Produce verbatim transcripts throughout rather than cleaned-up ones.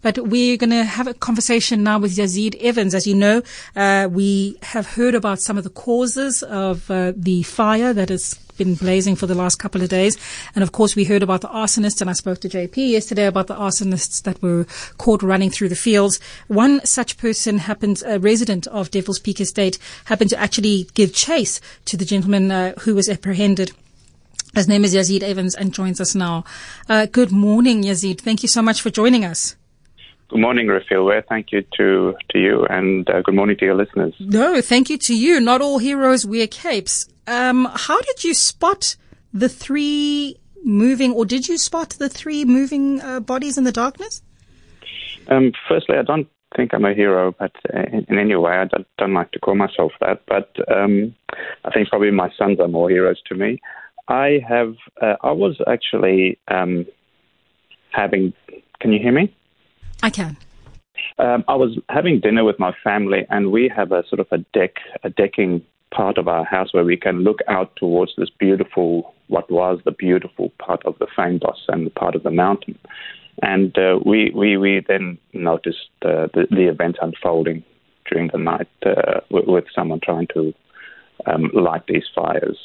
But we're going to have a conversation now with Yazid Evans. As you know, uh, we have heard about some of the causes of uh, the fire that has been blazing for the last couple of days. And of course, we heard about the arsonists, and I spoke to J P yesterday about the arsonists that were caught running through the fields. One such person happened, a resident of Devil's Peak Estate, happened to actually give chase to the gentleman uh, who was apprehended. His name is Yazid Evans and joins us now. Uh, good morning, Yazid. Thank you so much for joining us. Good morning, Rafil. Thank you to, to you, and uh, good morning to your listeners. No, thank you to you. Not all heroes wear capes. Um, how did you spot the three moving, or did you spot the three moving uh, bodies in the darkness? Um, firstly, I don't think I'm a hero, but uh, in, in any way, I don't, don't like to call myself that. But um, I think probably my sons are more heroes to me. I have. Uh, I was actually um, having. Can you hear me? I can. Um, I was having dinner with my family, and we have a sort of a deck, a decking part of our house where we can look out towards this beautiful, what was the beautiful part of the Fynbos and the part of the mountain. And uh, we, we we then noticed uh, the, the event unfolding during the night uh, with, with someone trying to um, light these fires.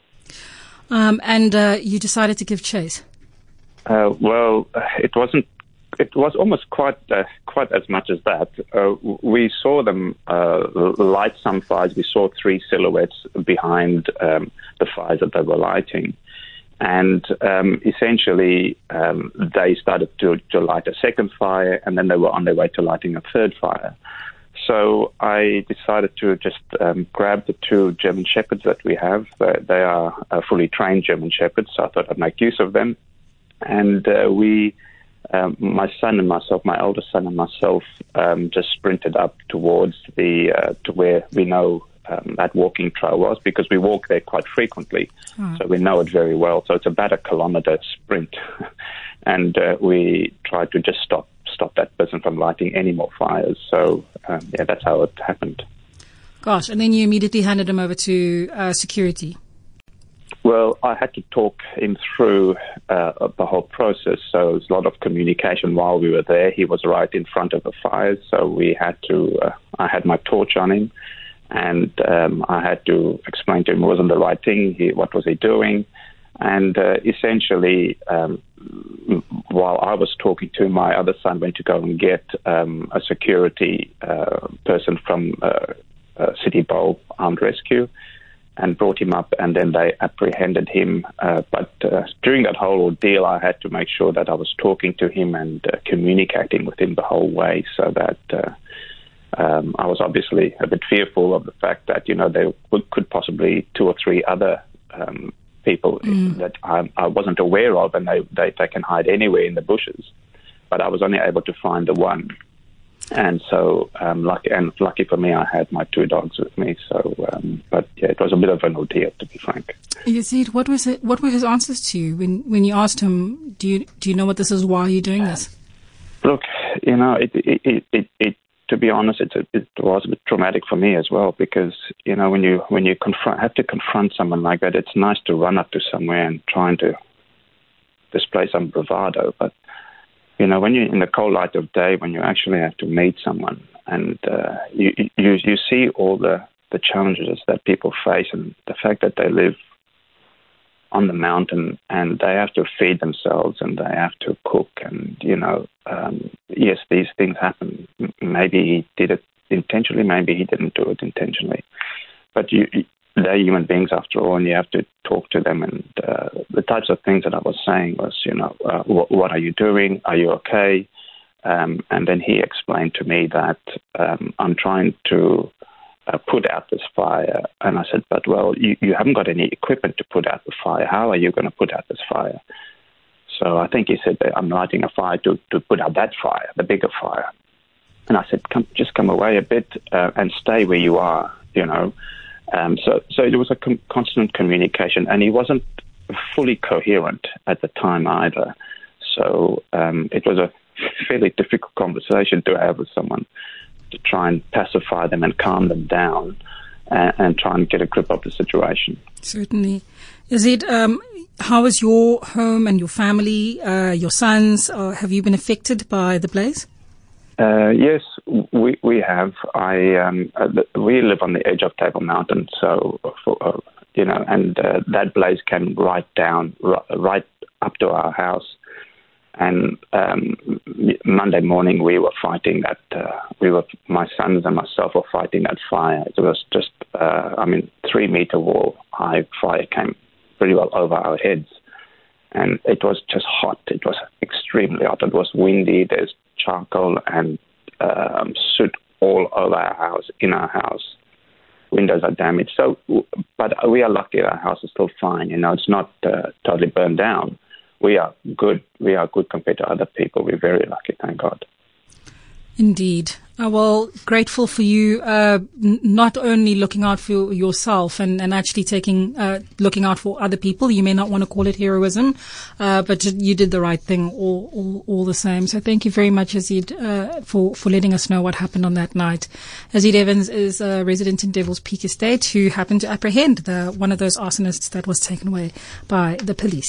Um, and uh, you decided to give chase? Uh, well, it wasn't. It was almost quite uh, quite as much as that. Uh, we saw them uh, light some fires. We saw three silhouettes behind um, the fires that they were lighting. And um, essentially, um, they started to, to light a second fire, and then they were on their way to lighting a third fire. So I decided to just um, grab the two German Shepherds that we have. Uh, they are uh, fully trained German Shepherds, so I thought I'd make use of them. And uh, we... Um, my son and myself, my oldest son and myself, um, just sprinted up towards the uh, to where we know um, that walking trail was, because we walk there quite frequently, mm. so we know it very well. So it's about a kilometre sprint, and uh, we tried to just stop stop that person from lighting any more fires. So um, yeah, that's how it happened. Gosh, and then you immediately handed him over to uh, security. Well, I had to talk him through uh, the whole process, so there was a lot of communication while we were there. He was right in front of the fires, so we had to, uh, I had my torch on him, and um, I had to explain to him it wasn't the right thing, he, what was he doing, and uh, essentially, um, while I was talking to him, my other son went to go and get um, a security uh, person from uh, uh, City Bowl Armed Rescue, and brought him up, and then they apprehended him. Uh, but uh, during that whole ordeal, I had to make sure that I was talking to him and uh, communicating with him the whole way, so that uh, um, I was obviously a bit fearful of the fact that, you know, there would, could possibly two or three other um, people mm. that I, I wasn't aware of, and they, they, they can hide anywhere in the bushes. But I was only able to find the one. And so, um, lucky, and lucky for me, I had my two dogs with me. So, um, but yeah, it was a bit of an ordeal, to be frank. Yazid, what was it? What were his answers to you when, when you asked him, "Do you do you know what this is? Why are you doing this?" Look, you know, it it it, it, it to be honest, it, it was a bit traumatic for me as well, because you know, when you when you confront have to confront someone like that, it's nice to run up to somewhere and trying to display some bravado, but you know, when you're in the cold light of day, when you actually have to meet someone, and uh, you, you you see all the, the challenges that people face, and the fact that they live on the mountain and they have to feed themselves and they have to cook, and you know, um, yes, these things happen. Maybe he did it intentionally, maybe he didn't do it intentionally, but you. They're human beings after all, and you have to talk to them. And uh, the types of things that I was saying was, you know, uh, what, what are you doing? Are you okay? Um, and then he explained to me that um, I'm trying to uh, put out this fire. And I said, but, well, you, you haven't got any equipment to put out the fire. How are you going to put out this fire? So I think he said that I'm lighting a fire to, to put out that fire, the bigger fire. And I said, come, just come away a bit uh, and stay where you are, you know. Um, so, so it was a com- constant communication, and he wasn't fully coherent at the time either. So um, it was a fairly difficult conversation to have with someone, to try and pacify them and calm them down, and, and try and get a grip of the situation. Certainly. Yazid, um, how is your home and your family, uh, your sons? Uh, have you been affected by the blaze? Uh, yes, we we have. I um, uh, we live on the edge of Table Mountain, so for, uh, you know, and uh, that blaze came right down, right, right up to our house. And um, Monday morning, we were fighting that. Uh, we were, my sons and myself were fighting that fire. It was just, uh, I mean, three meter wall high fire came pretty well over our heads, and it was just hot. It was extremely hot. It was windy. There's charcoal and um, soot all over our house, in our house. Windows are damaged. So, but we are lucky our house is still fine. You know, it's not uh, totally burned down. We are good. We are good compared to other people. We're very lucky, thank God. Indeed. Uh, well, grateful for you, uh, n- not only looking out for yourself and, and actually taking, uh, looking out for other people. You may not want to call it heroism, uh, but you did the right thing all, all, all the same. So thank you very much, Yazid, uh, for, for letting us know what happened on that night. Yazid Evans is a resident in Devil's Peak Estate who happened to apprehend the, one of those arsonists that was taken away by the police.